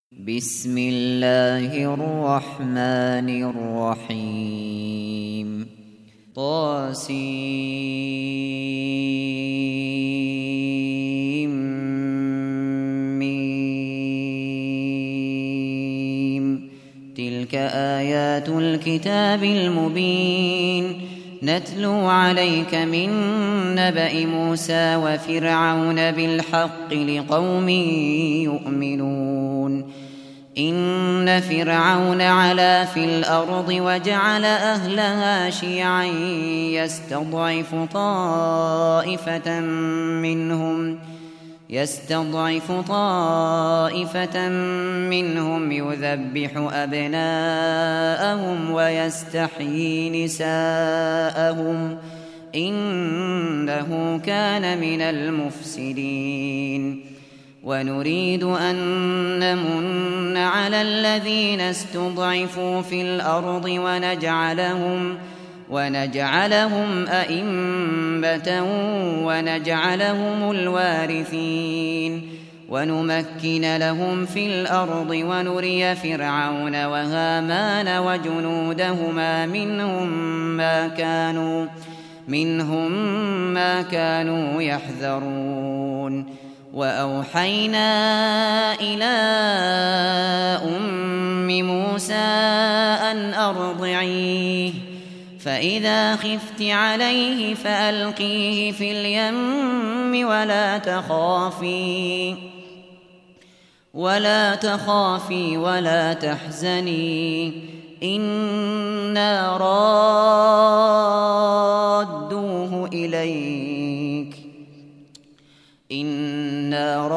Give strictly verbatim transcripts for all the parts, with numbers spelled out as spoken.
بسم الله الرحمن الرحيم طاسيم ميم تلك آيات الكتاب المبين نتلو عليك من نبأ موسى وفرعون بالحق لقوم يؤمنون إن فرعون علا في الأرض وجعل أهلها شيعا يستضعف طائفة منهم يستضعف طائفة منهم يذبح أبناءهم ويستحيي نساءهم إنه كان من المفسدين ونريد أن نمن على الذين استضعفوا في الأرض ونجعلهم ونجعلهم أئمة ونجعلهم الوارثين ونمكن لهم في الأرض ونري فرعون وهامان وجنودهما منهم ما كانوا منهم ما كانوا يحذرون وأوحينا إلى أم موسى أن أرضعيه فإذا خفت عليه فألقيه في اليم ولا تخافي ولا تخافي ولا تحزني إنا رادوه إليك إنا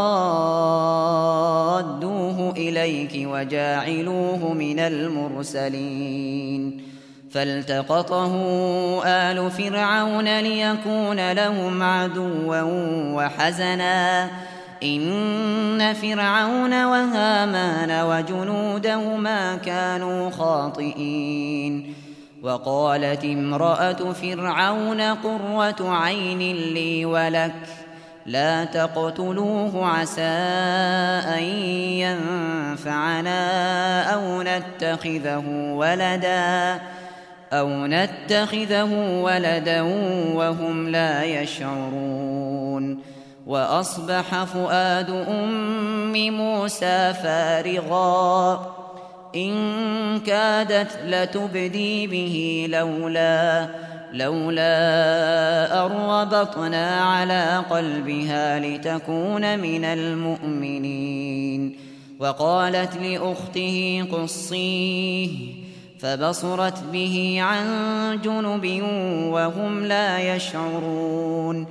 رادوه إليك وجاعلوه من المرسلين فالتقطه آل فرعون ليكون لهم عدوا وحزنا إن فرعون وهامان وجنودهما كانوا خاطئين وقالت امرأة فرعون قرة عين لي ولك لا تقتلوه عسى أن ينفعنا أو نتخذه ولدا أو نتخذه ولدا وهم لا يشعرون وأصبح فؤاد أم موسى فارغا إن كادت لتبدي به لولا لولا أن ربطنا على قلبها لتكون من المؤمنين وقالت لأخته قصيه فبصرت به عن جنب وهم لا يشعرون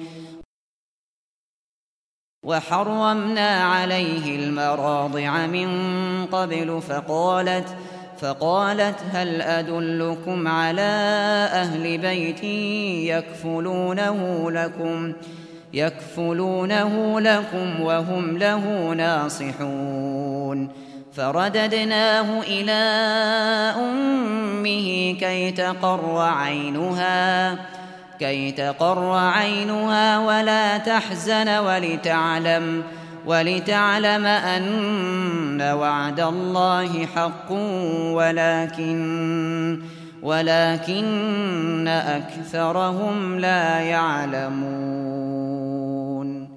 وحرمنا عليه المراضع من قبل فقالت فقالت هل أدلكم على أهل بيت يكفلونه لكم يكفلونه لكم وهم له ناصحون فرددناه إلى أمه كي تقر عينها كي تقر عينها ولا تحزن ولتعلم ولتعلم أن وعد الله حق ولكن ولكن أكثرهم لا يعلمون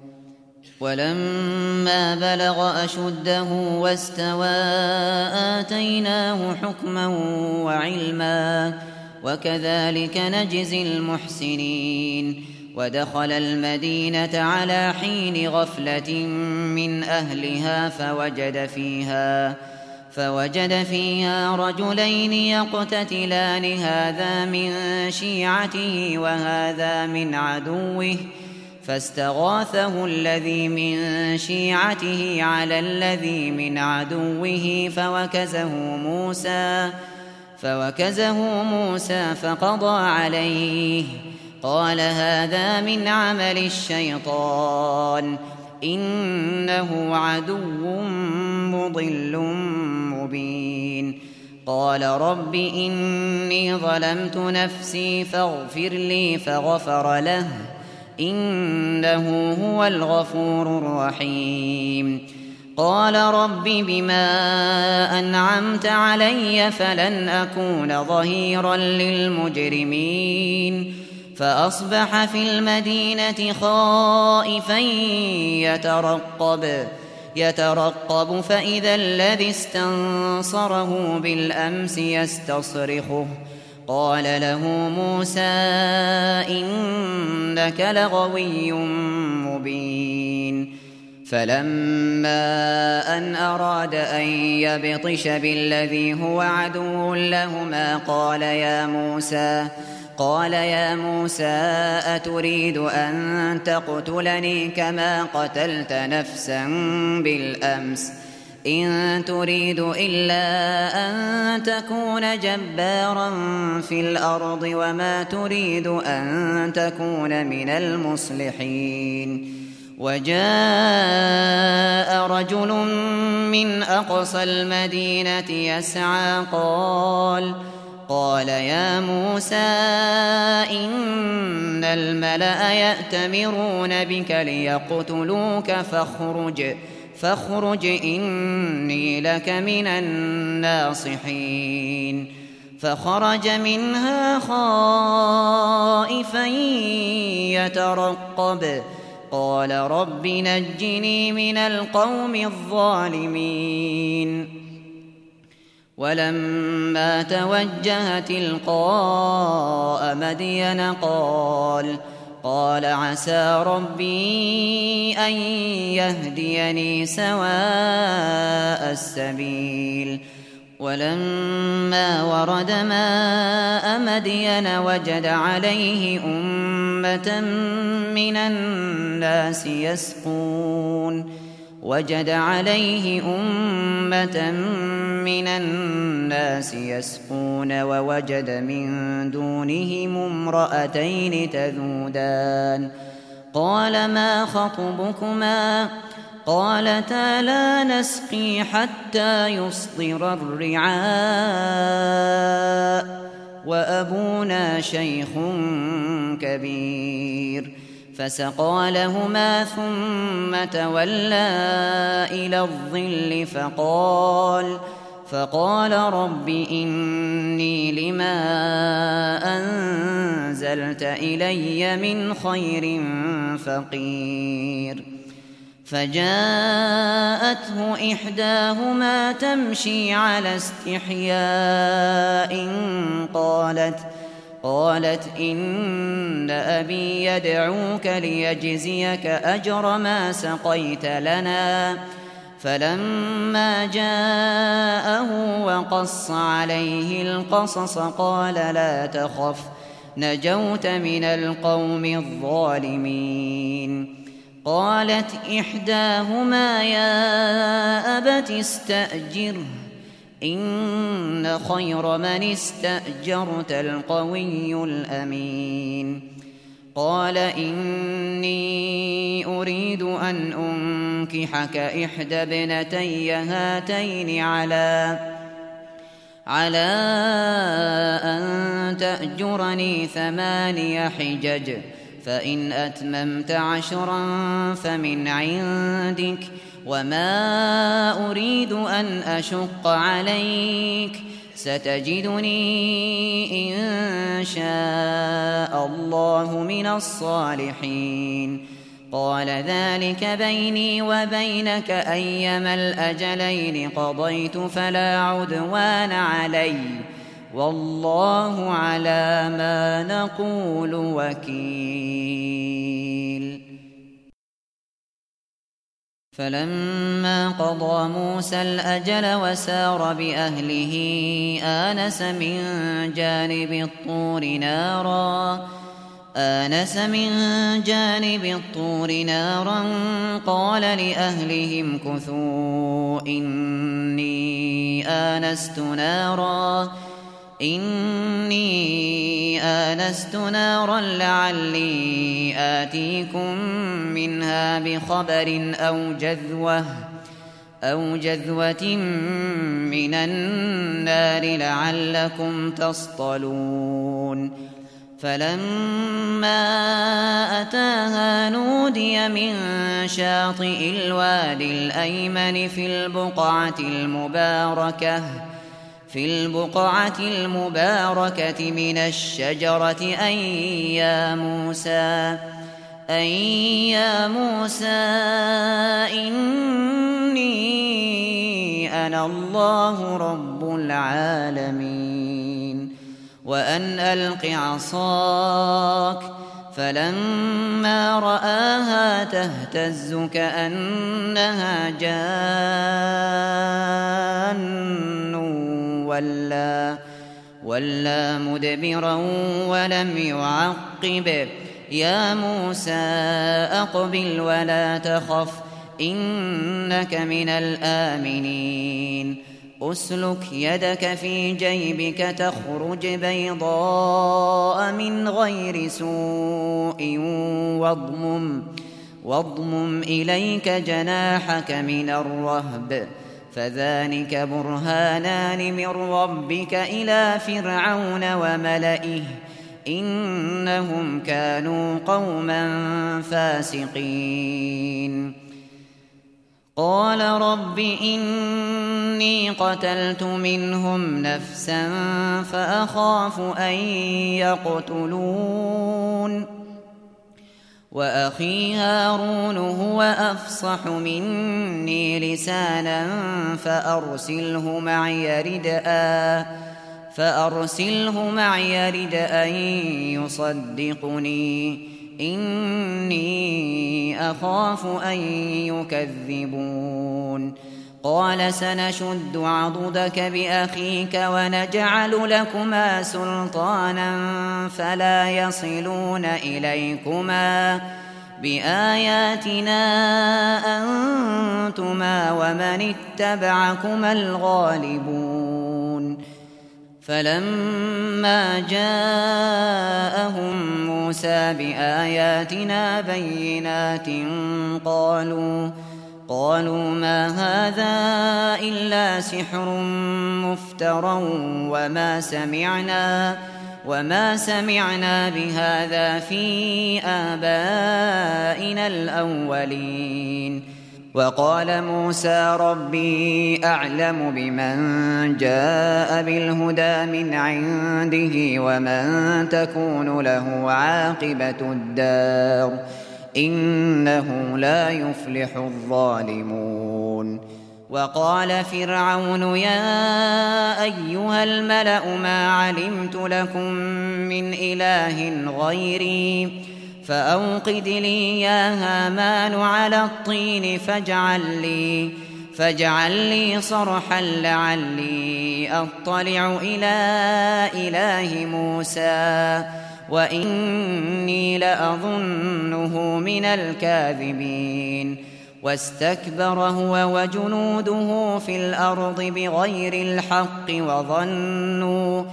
ولما بلغ أشده واستوى آتيناه حكما وعلما وكذلك نجزي المحسنين ودخل المدينة على حين غفلة من أهلها فوجد فيها فوجد فيها رجلين يقتتلان هذا من شيعته وهذا من عدوه فاستغاثه الذي من شيعته على الذي من عدوه فوكزه موسى فوكزه موسى فقضى عليه قال هذا من عمل الشيطان إنه عدو مضل مبين قال رب إني ظلمت نفسي فاغفر لي فغفر له إنه هو الغفور الرحيم قال رب بما أنعمت علي فلن أكون ظهيرا للمجرمين فأصبح في المدينة خائفا يترقب يترقب فإذا الذي استنصره بالأمس يستصرخه قال له موسى إنك لغوي مبين فلما أن أراد أن يبطش بالذي هو عدو لهما قال يا موسى قال يا موسى أتريد أن تقتلني كما قتلت نفسا بالأمس إن تريد إلا أن تكون جبارا في الأرض وما تريد أن تكون من المصلحين وجاء رجل من أقصى المدينة يسعى قال قال يا موسى إن الملأ يأتمرون بك ليقتلوك فاخرج فاخرج إني لك من الناصحين فخرج منها خائفا يترقب قال رب نجني من القوم الظالمين ولما توجه تلقاء مدين قال قال عسى ربي أن يهديني سواء السبيل ولما ورد ماء مدين وجد عليه أمة من الناس يسقون وجد عليه أمة من الناس يسقون ووجد من دونهم امرأتين تذودان قال ما خطبكما قالتا لا نسقي حتى يصدر الرعاء وأبونا شيخ كبير فسقى لهما ثم تولى إلى الظل فقال فقال رب إني لما أنزلت إلي من خير فقير فجاءته إحداهما تمشي على استحياء قالت قالت إن أبي يدعوك ليجزيك أجر ما سقيت لنا فلما جاءه وقص عليه القصص قال لا تخف نجوت من القوم الظالمين قالت إحداهما يا أبت استأجره إن خير من استأجرت القوي الأمين قال إني أريد أن أنكحك إحدى ابنتي هاتين على على أن تأجرني ثماني حجج فإن أتممت عشرا فمن عندك وما أريد أن أشق عليك ستجدني إن شاء الله من الصالحين قال ذلك بيني وبينك أيما الأجلين قضيت فلا عدوان علي والله على ما نقول وكيل فلما قضى موسى الأجل وسار بأهله آنس من جانب الطور نارا آنس من جانب الطور نارا قال لأهلهم كثوا إني آنست نارا إني آنست نارا لعلي آتيكم منها بخبر أو جذوة أو جذوة من النار لعلكم تصطلون فلما أتاها نودي من شاطئ الوادي الأيمن في البقعة المباركة في البقعة المباركة من الشجرة أن يا موسى أن يا موسى إني أنا الله رب العالمين وأن ألق عصاك فلما رآها تهتز كأنها جان ولا, ولا مدبرا ولم يعقب يا موسى أقبل ولا تخف إنك من الآمنين أسلك يدك في جيبك تخرج بيضاء من غير سوء واضمم, واضمم إليك جناحك من الرهب فذلك برهانان من ربك إلى فرعون وملئه إنهم كانوا قوما فاسقين قال رب إني قتلت منهم نفسا فأخاف أن يقتلون وأخي هارون هو أفصح مني لسانا فأرسله معي ردءا فأرسله معي ردءا يصدقني إني أخاف أن يكذبون قال سنشد عضدك بأخيك ونجعل لكما سلطانا فلا يصلون إليكما بآياتنا أنتما ومن اتبعكما الغالبون فلما جاءهم موسى بآياتنا بينات قالوا قالوا ما هذا إلا سحر مفترى وما سمعنا وما سمعنا بهذا في آبائنا الأولين وقال موسى ربي أعلم بمن جاء بالهدى من عنده ومن تكون له عاقبة الدار إنه لا يفلح الظالمون وقال فرعون يا أيها الملأ ما علمت لكم من إله غيري فأوقد لي يا هامان على الطين فاجعل لي, فاجعل لي صرحا لعلي أطلع إلى إله موسى وإني لأظنه من الكاذبين واستكبر هو وجنوده في الأرض بغير الحق وظنوا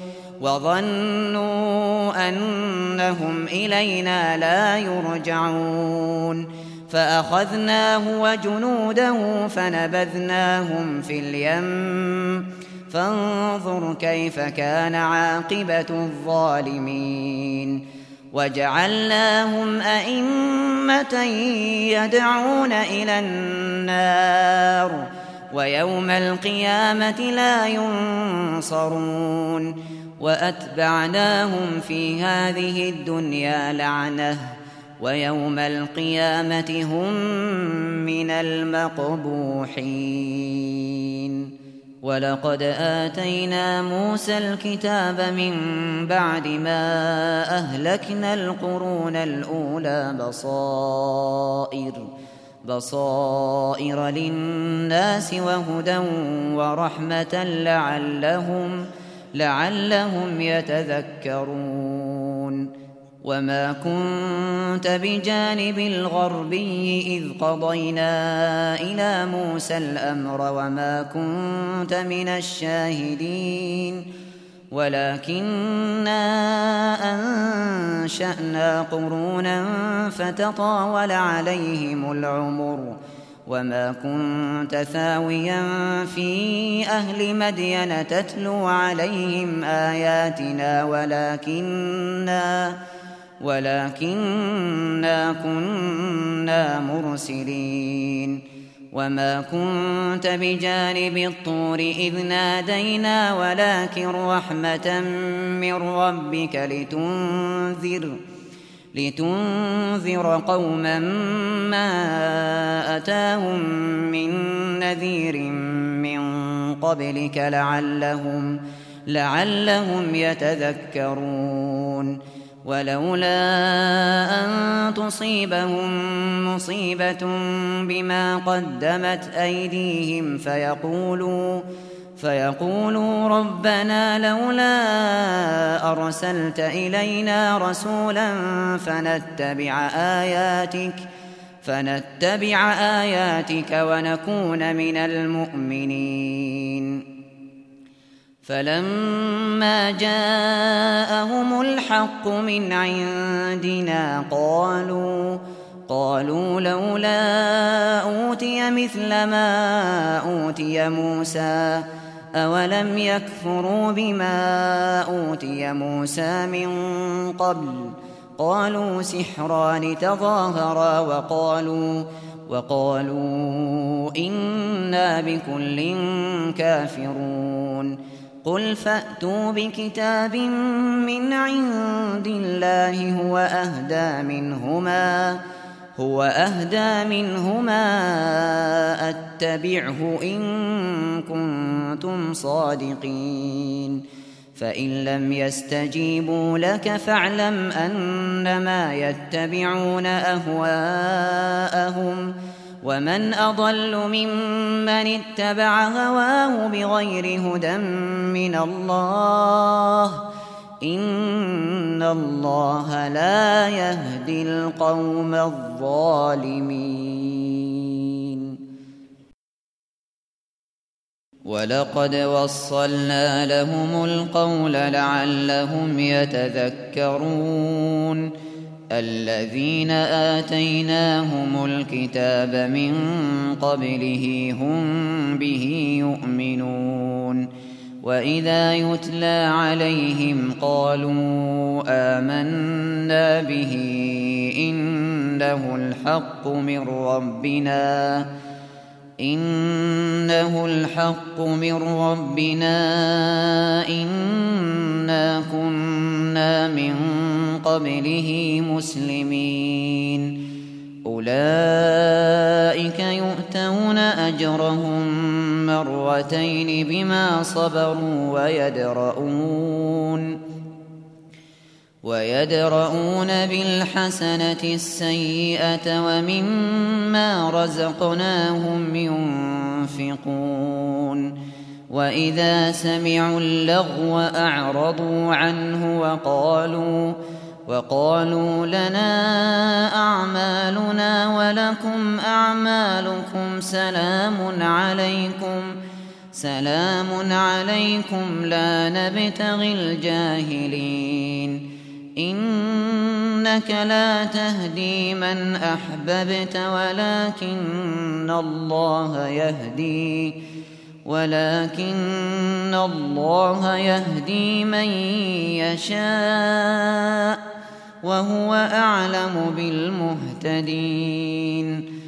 وظنوا أنهم إلينا لا يرجعون فأخذناه وجنوده فنبذناهم في اليم فانظر كيف كان عاقبة الظالمين وجعلناهم أئمة يدعون إلى النار ويوم القيامة لا ينصرون وأتبعناهم في هذه الدنيا لعنة ويوم القيامة هم من المقبوحين ولقد آتينا موسى الكتاب من بعد ما أهلكنا القرون الأولى بصائر بصائر للناس وهدى ورحمة لعلهم لعلهم يتذكرون وما كنت بجانب الغربي إذ قضينا إلى موسى الأمر وما كنت من الشاهدين ولكننا أنشأنا قرونا فتطاول عليهم العمر وما كنت ثاويا في أهل مدين تتلو عليهم آياتنا ولكننا ولكننا كنا مرسلين وما كنت بجانب الطور إذ نادينا ولكن رحمة من ربك لتنذر لتنذر قوما ما أتاهم من نذير من قبلك لعلهم, لعلهم يتذكرون ولولا أن تصيبهم مصيبة بما قدمت أيديهم فيقولوا فيقولوا ربنا لولا أرسلت إلينا رسولا فنتبع آياتك فنتبع آياتك ونكون من المؤمنين فلما جاءهم الحق من عندنا قالوا قالوا لولا أوتي مثل ما أوتي موسى أولم يكفروا بما أوتي موسى من قبل قالوا سحران تظاهرا وقالوا وقالوا إنا بكل كافرون قل فأتوا بكتاب من عند الله هو أهدى منهما هو أهدى منهما أتبعه إن كنتم صادقين فإن لم يستجيبوا لك فاعلم أنما يتبعون أهواءهم ومن أضل ممن اتبع هواه بغير هدى من الله إن الله لا يهدي القوم الظالمين ولقد وصلنا لهم القول لعلهم يتذكرون الذين آتيناهم الكتاب من قبله هم به يؤمنون وإذا يتلى عليهم قالوا آمنا به إنه الحق من ربنا إنه الحق من ربنا إنا كنا من قبله مسلمين أولئك يؤتون أجرهم مرتين بما صبروا ويدرؤون ويدرؤون بالحسنة السيئة ومما رزقناهم ينفقون وإذا سمعوا اللغو أعرضوا عنه وقالوا وقالوا لنا أعمالنا ولكم أعمالكم سلام عليكم سلام عليكم لا نبتغي الجاهلين إنك لا تهدي من أحببت ولكن الله يهدي ولكن الله يهدي من يشاء وهو أعلم بالمهتدين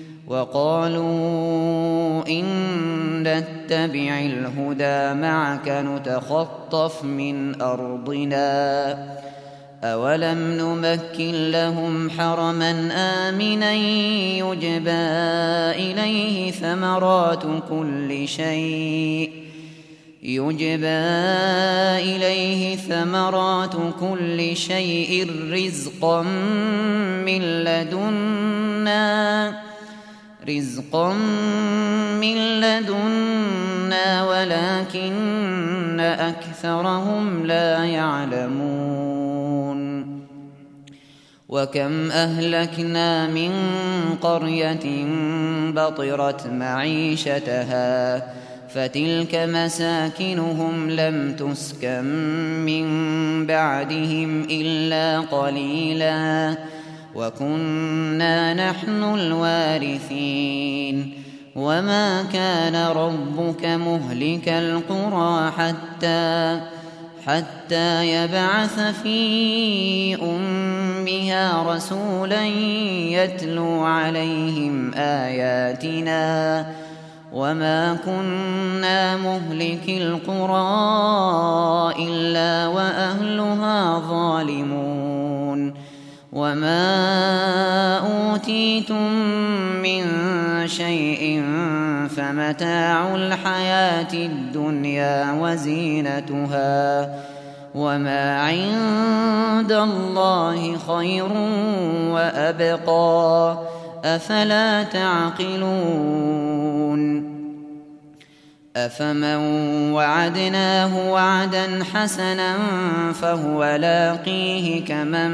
وقالوا إن نتبع الهدى معك نتخطف من أرضنا أولم نمكن لهم حرما آمنا يجبى إليه ثمرات كل شيء يجبى إليه ثمرات كل شيء رزقا من لدنا رزقا من لدنا ولكن أكثرهم لا يعلمون وكم أهلكنا من قرية بطرت معيشتها فتلك مساكنهم لم تسكن من بعدهم إلا قليلا وكنا نحن الوارثين وما كان ربك مهلك القرى حتى حتى يبعث في أمها رسولا يتلو عليهم آياتنا وما كنا مهلك القرى إلا وأهلها ظالمون وما أوتيتم من شيء فمتاع الحياة الدنيا وزينتها وما عند الله خير وأبقى أفلا تعقلون أفمن وعدناه وعدا حسنا فهو لاقيه كمن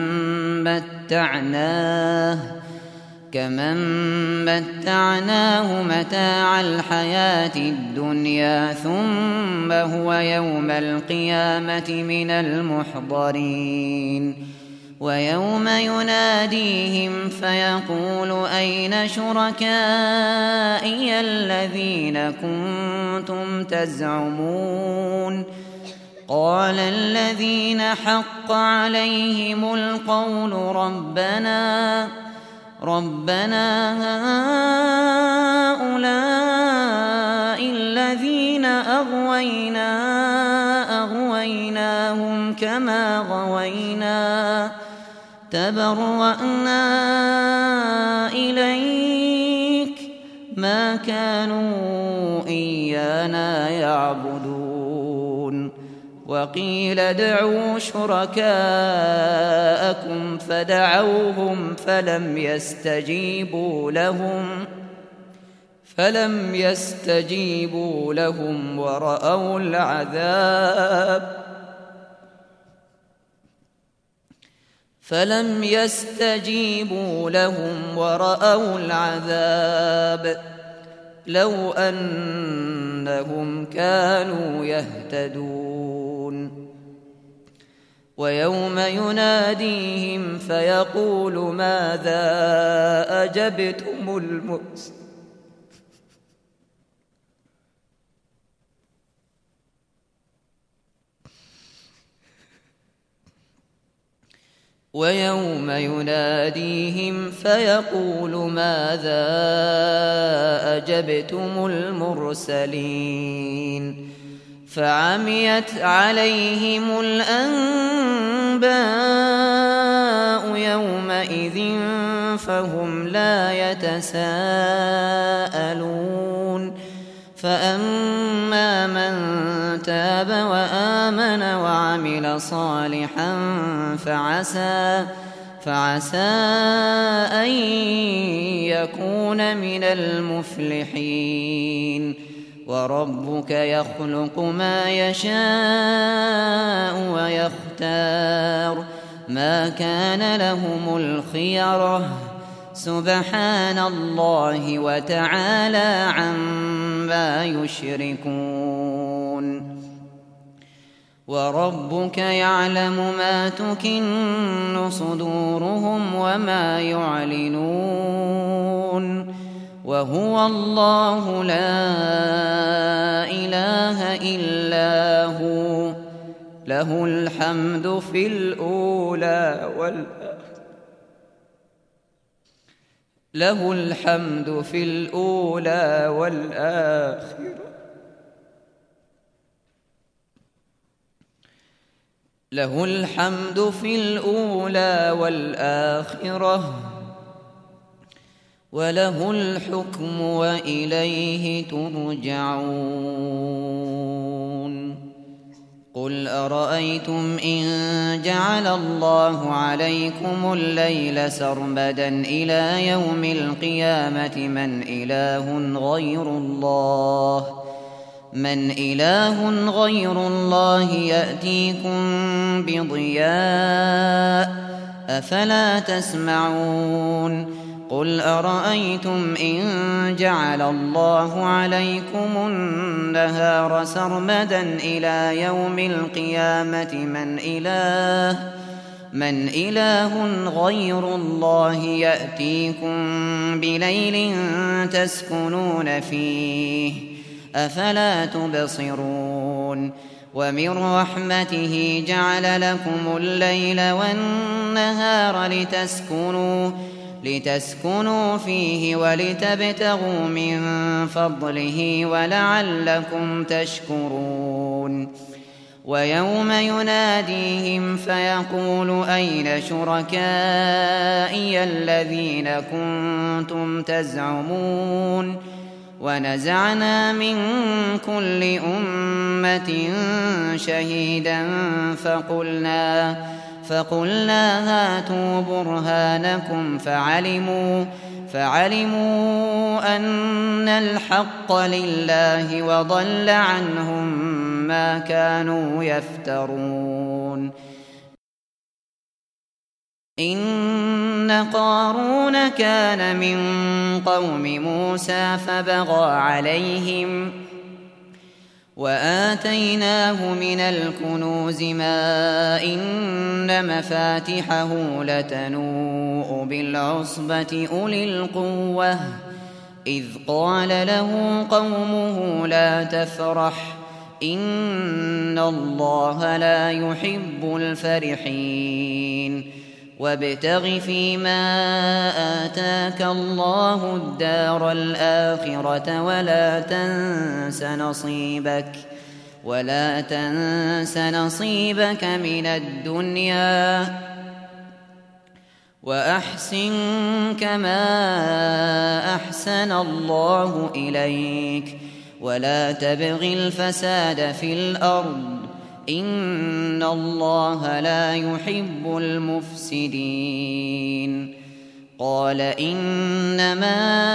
متعناه كمن متعناه متاع الحياة الدنيا ثم هو يوم القيامة من المحضرين ويوم يناديهم فيقول أين شركائي الذين كنتم تزعمون قال الذين حق عليهم القول ربنا ربنا هؤلاء الذين أغوينا أغويناهم كما غوينا تبرأنا إليك ما كانوا إيانا يعبدون وقيل ادعوا شركاءكم فدعوهم فلم يستجيبوا لهم فلم يستجيبوا لهم ورأوا العذاب فلم يستجيبوا لهم ورأوا العذاب لو أنهم كانوا يهتدون ويوم يناديهم فيقول ماذا أجبتم المرسلين ويوم يناديهم فيقول ماذا أجبتم المرسلين فعميت عليهم الأنباء يومئذ فهم لا يتساءلون فأما من تاب وآمن وعمل صالحا فعسى فعسى أن يكون من المفلحين وربك يخلق ما يشاء ويختار ما كان لهم الخيرة سبحان الله وتعالى عما يشركون وربك يعلم ما تكن صدورهم وما يعلنون وهو الله لا إله إلا هو له الحمد في الأولى والآخرة له الحمد في الأولى والآخرة له الحمد في الأولى والآخرة وله الحكم وإليه ترجعون قل أرأيتم إن جعل الله عليكم الليل سرمدا إلى يوم القيامة من إله غير الله من إله غير الله يأتيكم بضياء أفلا تسمعون قل أرأيتم إن جعل الله عليكم النهار سرمدا إلى يوم القيامة من إله من إله غير الله يأتيكم بليل تسكنون فيه أفلا تبصرون ومن رحمته جعل لكم الليل والنهار لتسكنوا لتسكنوا فيه ولتبتغوا من فضله ولعلكم تشكرون ويوم يناديهم فيقول أين شركائي الذين كنتم تزعمون ونزعنا من كل أمة شهيدا فقلنا فقلنا هاتوا برهانكم فعلموا فعلموا أن الحق لله وضل عنهم ما كانوا يفترون إن قارون كان من قوم موسى فبغى عليهم وآتيناه من الكنوز ما إن مفاتحه لتنوء بالعصبة أولي القوة إذ قال له قومه لا تفرح إن الله لا يحب الفرحين وابتغ فيما آتاك الله الدار الآخرة ولا تنس نصيبك ولا تنس نصيبك من الدنيا وأحسن كما أحسن الله إليك ولا تبغ الفساد في الأرض إن الله لا يحب المفسدين قال إنما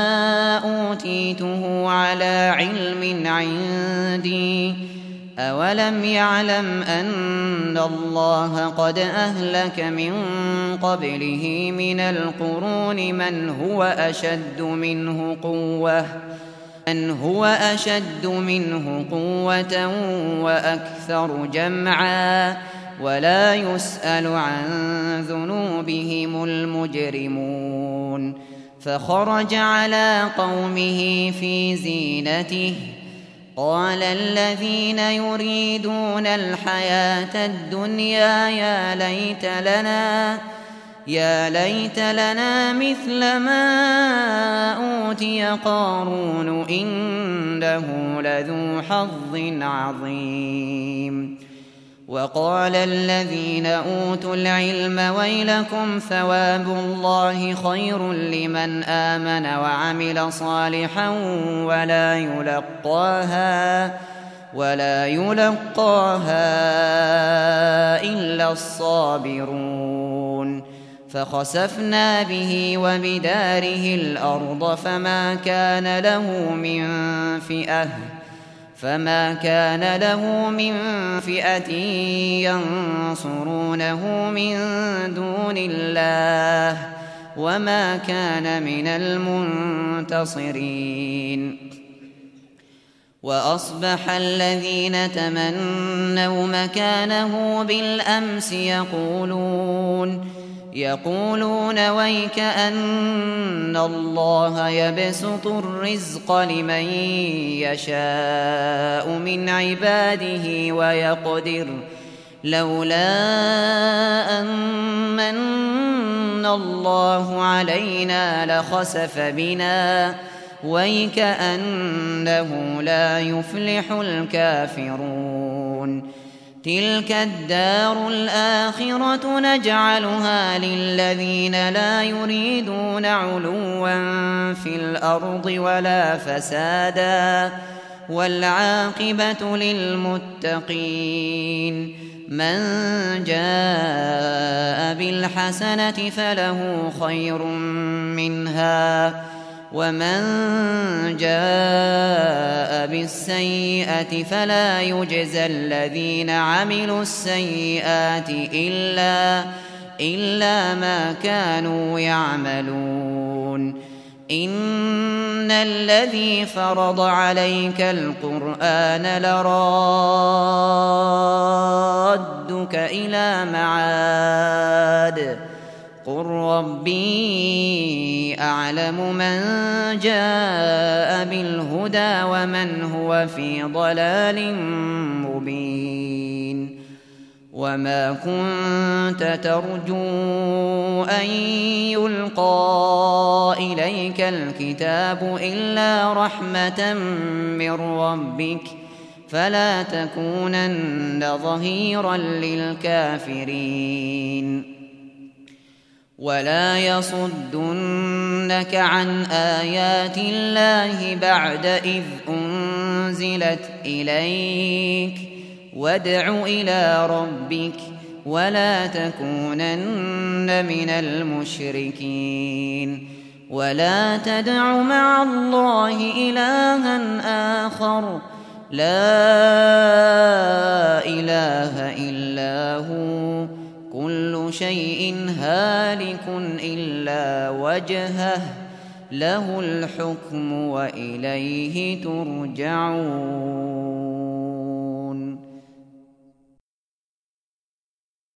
أوتيته على علم عندي أولم يعلم أن الله قد أهلك من قبله من القرون من هو أشد منه قوة من هو أشد منه قوة وأكثر جمعا ولا يسأل عن ذنوبهم المجرمون فخرج على قومه في زينته قال الذين يريدون الحياة الدنيا يا ليت لنا يا ليت لنا مثل ما أوتي قارون إنه لذو حظ عظيم وقال الذين أوتوا العلم ويلكم ثواب الله خير لمن آمن وعمل صالحا ولا يلقاها ولا يلقاها إلا الصابرون فخسفنا به وبداره الأرض فما كان له من فئة فما كان له من فئة ينصرونه من دون الله وما كان من المنتصرين وأصبح الذين تمنوا مكانه بالأمس يقولون يقولون ويك أن الله يبسط الرزق لمن يشاء من عباده ويقدر لولا أن من الله علينا لخسف بنا ويك أنه لا يفلح الكافرون تلك الدار الآخرة نجعلها للذين لا يريدون علوا في الأرض ولا فسادا والعاقبة للمتقين من جاء بالحسنة فله خير منها ومن جاء بالسيئة فلا يجزى الذين عملوا السيئات إلا, إلا ما كانوا يعملون إن الذي فرض عليك القرآن لرادك إلى معاد قل ربي أعلم من جاء بالهدى ومن هو في ضلال مبين وما كنت ترجو أن يلقى إليك الكتاب إلا رحمة من ربك فلا تكونن ظهيرا للكافرين ولا يصدنك عن آيات الله بعد إذ أنزلت إليك وادع إلى ربك ولا تكونن من المشركين ولا تدع مع الله إلها آخر لا إله إلا هو كل شيء هالك إلا وجهه له الحكم وإليه ترجعون.